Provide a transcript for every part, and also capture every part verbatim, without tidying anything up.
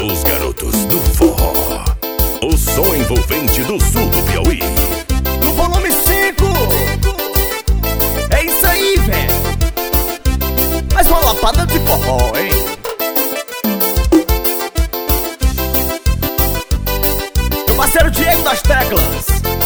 Os garotos do forró, o som envolvente do sul do Piauí. No volume cinco. É isso aí, velho. Mais uma lapada de forró, hein? Meu parceiro Diego das teclas.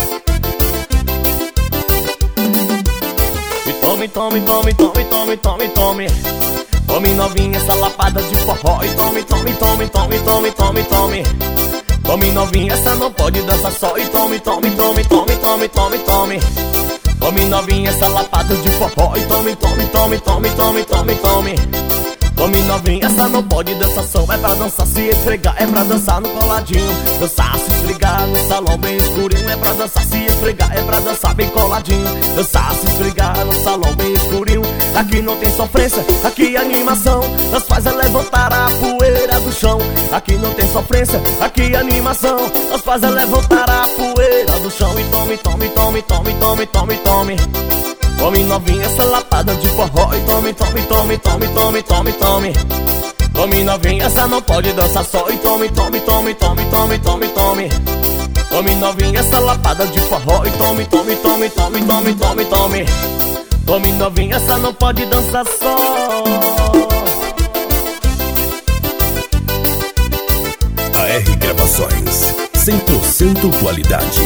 E tome, tome, tome, tome, tome, tome, tome. Tome novinha essa lapada de forró. E tome, tome, tome, tome, tome, tome, tome. Tome novinha, essa não pode dançar só. E tome, tome, tome, tome, tome, tome, tome. Tome novinha, essa lapada de forró. E tome, tome, tome, tome, tome, tome, tome. Tome novinha, essa não pode dançar só. É pra dançar se esfregar, é pra dançar no coladinho. Dançar se esfregar no salão bem escurinho. É pra dançar se esfregar, é pra dançar bem coladinho. Dançar se esfregar no salão bem escurinho. Aqui não tem sofrência, aqui é animação. Nós faz é levantar a poeira do chão. Aqui não tem sofrência, aqui é animação. Nós faz é levantar a poeira do chão. E tome, tome, tome, tome, tome, tome, tome. Tome novinha essa lapada de forró. E tome, tome, tome, tome, tome, tome, tome. Tome novinha, essa não pode dançar só. E tome, tome, tome, tome, tome, tome, tome. Tome novinha essa lapada de forró. E tome, tome, tome, tome, tome, tome, tome. Tome novinha, essa não pode dançar só. A R Gravações, cem por cento qualidade.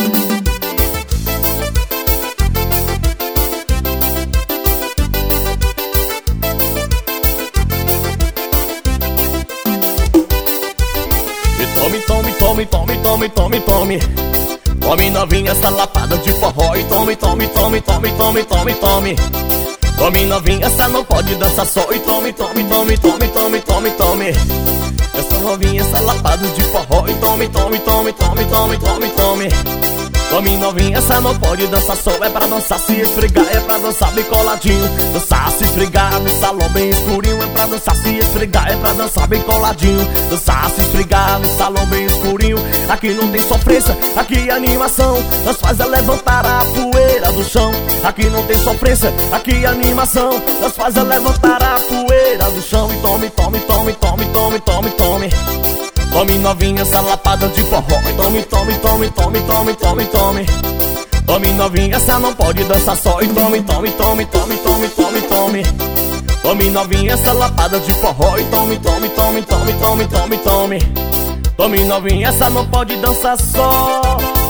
Tome, tome, tome, tome, tome, tome, tome. Tome novinha essa lapada de forró. E tome, tome, tome, tome, tome, tome, tome. Tome novinha, essa não pode dançar só. E tome, tome, tome, tome, tome, tome, tome. Essa novinha, essa lapada de forró. E tome, tome, tome, tome, tome, tome, tome. Tome novinha, essa não pode dançar só. É pra dançar se esfregar, é pra dançar bem coladinho. Dançar se esfregar no salão bem escurinho. É pra dançar se esfregar, é pra dançar bem coladinho. Dançar se esfregar no salão bem escurinho. Aqui não tem sofrência, aqui é animação. Nós faz é levantar a poeira do chão. Aqui não tem sofrência, aqui é animação. Nós faz é levantar a poeira do chão. E tome, tome, tome, tome, tome, tome, tome. Tome novinha essa lapada de forró. E tome, tome, tome, tome, tome, tome, tome. Tome novinha, essa não pode dançar só. E tome, tome, tome, tome, tome, tome, tome. Tome novinha essa lapada de forró. E tome, tome, tome, tome, tome, tome, tome. Tome novinha, essa não pode dançar só.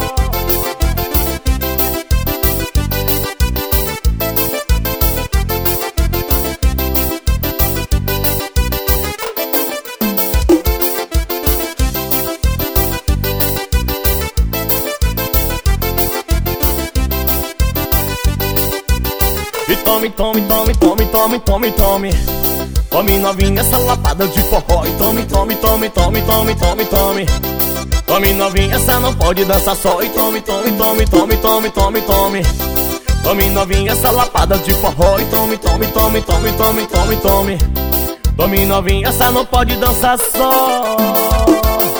E tome, tome, tome, tome, tome, tome, tome. Tome novinha essa lapada de forró. E tome, tome, tome, tome, tome, tome, tome. Tome novinha, essa não pode dançar só. E tome, tome, tome, tome, tome, tome, tome. Tome novinha essa lapada de forró. E tome, tome, tome, tome, tome, tome, tome. Tome novinha, essa não pode dançar só.